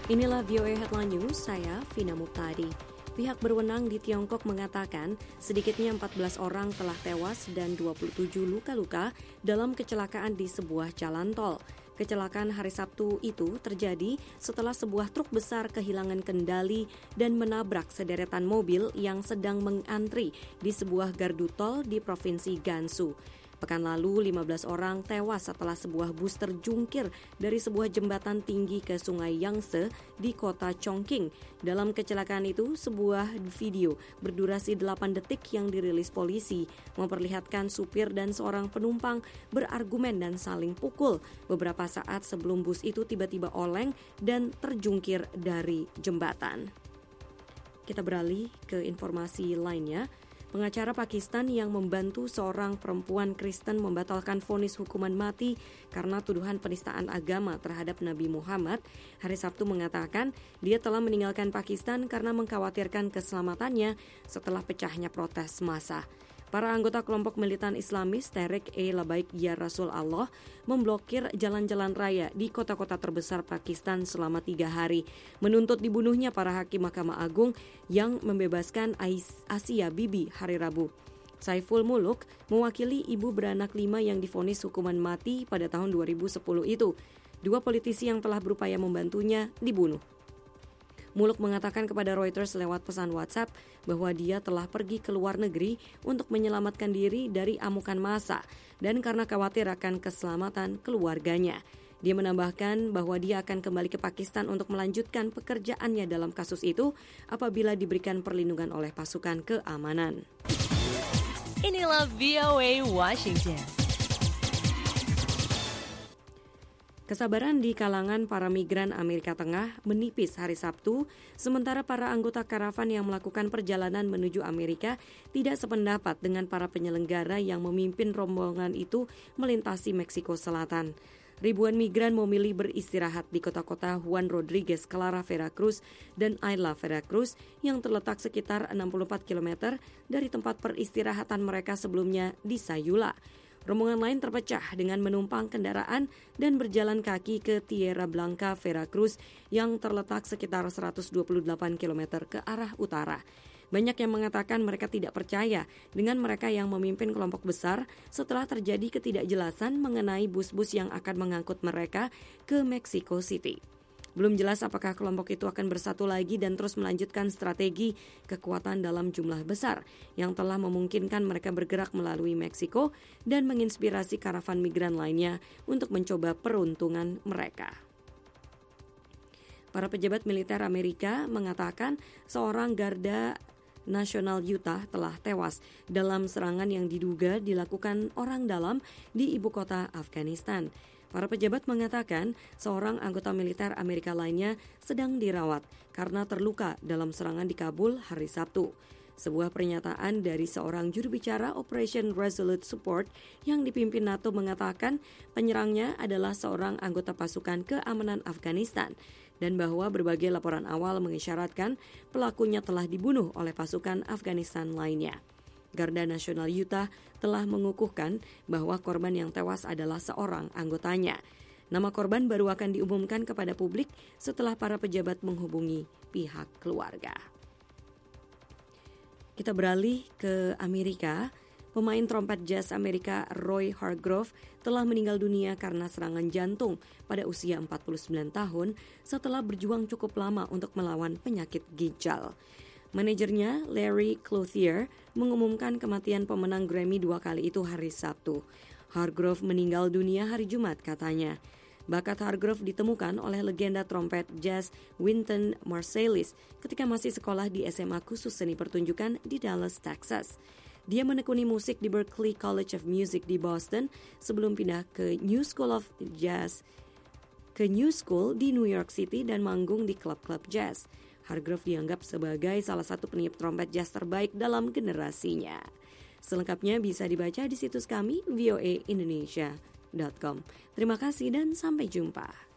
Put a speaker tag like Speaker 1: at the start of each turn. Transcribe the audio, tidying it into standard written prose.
Speaker 1: Inilah VOA Headline News, saya Vina Muptadi. Pihak berwenang di Tiongkok mengatakan sedikitnya 14 orang telah tewas dan 27 luka-luka dalam kecelakaan di sebuah jalan tol. Kecelakaan hari Sabtu itu terjadi setelah sebuah truk besar kehilangan kendali dan menabrak sederetan mobil yang sedang mengantri di sebuah gardu tol di Provinsi Gansu. Pekan lalu, 15 orang tewas setelah sebuah bus terjungkir dari sebuah jembatan tinggi ke Sungai Yangtze di kota Chongqing. Dalam kecelakaan itu, sebuah video berdurasi 8 detik yang dirilis polisi memperlihatkan supir dan seorang penumpang berargumen dan saling pukul beberapa saat sebelum bus itu tiba-tiba oleng dan terjungkir dari jembatan. Kita beralih ke informasi lainnya. Pengacara Pakistan yang membantu seorang perempuan Kristen membatalkan vonis hukuman mati karena tuduhan penistaan agama terhadap Nabi Muhammad, hari Sabtu mengatakan dia telah meninggalkan Pakistan karena mengkhawatirkan keselamatannya setelah pecahnya protes massa. Para anggota kelompok militan Islamis Tehreek-e-Labaik Ya Rasul Allah memblokir jalan-jalan raya di kota-kota terbesar Pakistan selama 3 hari, menuntut dibunuhnya para hakim Mahkamah Agung yang membebaskan Asia Bibi hari Rabu. Saiful Muluk mewakili ibu beranak 5 yang divonis hukuman mati pada tahun 2010 itu. 2 politisi yang telah berupaya membantunya dibunuh. Muluk mengatakan kepada Reuters lewat pesan WhatsApp bahwa dia telah pergi ke luar negeri untuk menyelamatkan diri dari amukan massa dan karena khawatir akan keselamatan keluarganya. Dia menambahkan bahwa dia akan kembali ke Pakistan untuk melanjutkan pekerjaannya dalam kasus itu apabila diberikan perlindungan oleh pasukan keamanan.
Speaker 2: Inilah VOA Washington.
Speaker 1: Kesabaran di kalangan para migran Amerika Tengah menipis hari Sabtu, sementara para anggota karavan yang melakukan perjalanan menuju Amerika tidak sependapat dengan para penyelenggara yang memimpin rombongan itu melintasi Meksiko Selatan. Ribuan migran memilih beristirahat di kota-kota Juan Rodriguez, Clara, Veracruz, dan Isla Veracruz yang terletak sekitar 64 km dari tempat peristirahatan mereka sebelumnya di Sayula. Rombongan lain terpecah dengan menumpang kendaraan dan berjalan kaki ke Tierra Blanca, Veracruz yang terletak sekitar 128 km ke arah utara. Banyak yang mengatakan mereka tidak percaya dengan mereka yang memimpin kelompok besar setelah terjadi ketidakjelasan mengenai bus-bus yang akan mengangkut mereka ke Mexico City. Belum jelas apakah kelompok itu akan bersatu lagi dan terus melanjutkan strategi kekuatan dalam jumlah besar yang telah memungkinkan mereka bergerak melalui Meksiko dan menginspirasi karavan migran lainnya untuk mencoba peruntungan mereka. Para pejabat militer Amerika mengatakan seorang garda nasional Utah telah tewas dalam serangan yang diduga dilakukan orang dalam di ibu kota Afghanistan. Para pejabat mengatakan seorang anggota militer Amerika lainnya sedang dirawat karena terluka dalam serangan di Kabul hari Sabtu. Sebuah pernyataan dari seorang juru bicara Operation Resolute Support yang dipimpin NATO mengatakan penyerangnya adalah seorang anggota pasukan keamanan Afghanistan dan bahwa berbagai laporan awal mengisyaratkan pelakunya telah dibunuh oleh pasukan Afghanistan lainnya. Garda Nasional Utah telah mengukuhkan bahwa korban yang tewas adalah seorang anggotanya. Nama korban baru akan diumumkan kepada publik setelah para pejabat menghubungi pihak keluarga. Kita beralih ke Amerika. Pemain trompet jazz Amerika Roy Hargrove telah meninggal dunia karena serangan jantung pada usia 49 tahun setelah berjuang cukup lama untuk melawan penyakit ginjal. Manajernya Larry Clothier mengumumkan kematian pemenang Grammy 2 kali itu hari Sabtu. Hargrove meninggal dunia hari Jumat katanya. Bakat Hargrove ditemukan oleh legenda trompet jazz Wynton Marsalis ketika masih sekolah di SMA khusus seni pertunjukan di Dallas, Texas. Dia menekuni musik di Berklee College of Music di Boston sebelum pindah ke New School di New York City dan manggung di klub-klub jazz. Hargrove dianggap sebagai salah satu peniup trompet jazz terbaik dalam generasinya. Selengkapnya bisa dibaca di situs kami voaindonesia.com. Terima kasih dan sampai jumpa.